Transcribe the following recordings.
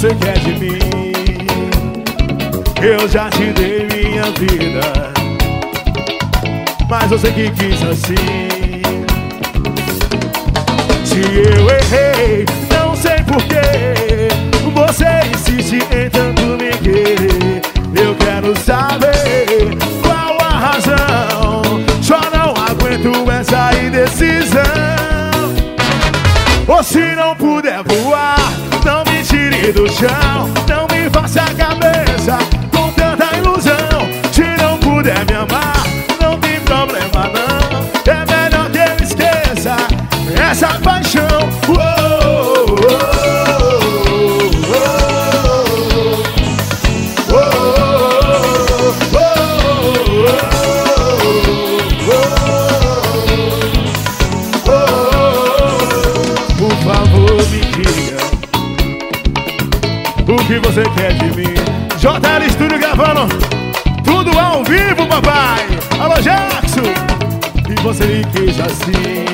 você quer de mim? Eu já te dei minha vida, mas você que quis assim. Se eu errei, não sei porquê, você insiste em tanto me querer. Eu quero saber qual a razão, só não aguento essa indecisão. Ou se não puder voar, não me tire do chão, não me faça a cabeça com tanta ilusão. Se não puder me amar, não tem problema não, é melhor que eu esqueça essa paixão. Por favor, me diga o que você quer de mim. JL Studio gravando tudo ao vivo, papai. Alô, Jackson. E você me quis assim.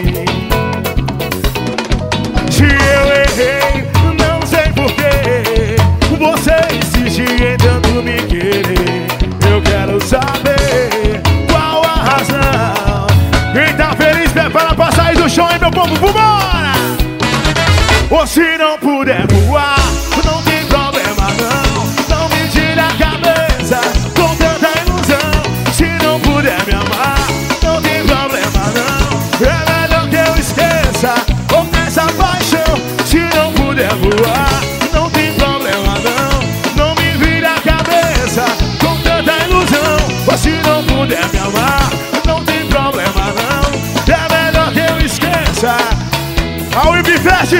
Se eu errei, não sei porquê, você insiste em tanto me querer. Eu quero saber qual a razão. Quem tá feliz, prepara pra sair do chão, hein, meu povo, vambora! Ou se não puder voar, não tem problema não, não me tire a cabeça com tanta ilusão. Se não puder me amar, não tem problema não, é melhor que eu esqueça com essa paixão. Se não puder voar, não tem problema não, não me vire a cabeça com tanta ilusão. Ou se não puder me amar, não tem problema não, é melhor que eu esqueça. Ao Ibifest,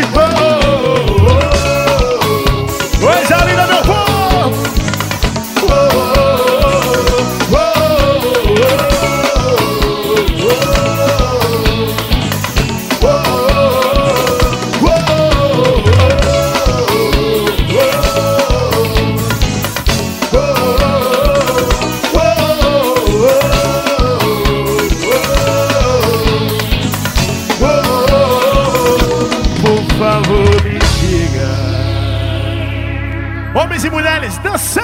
coisa linda, meu povo. Por favor, me diga. Homens e mulheres, dançando.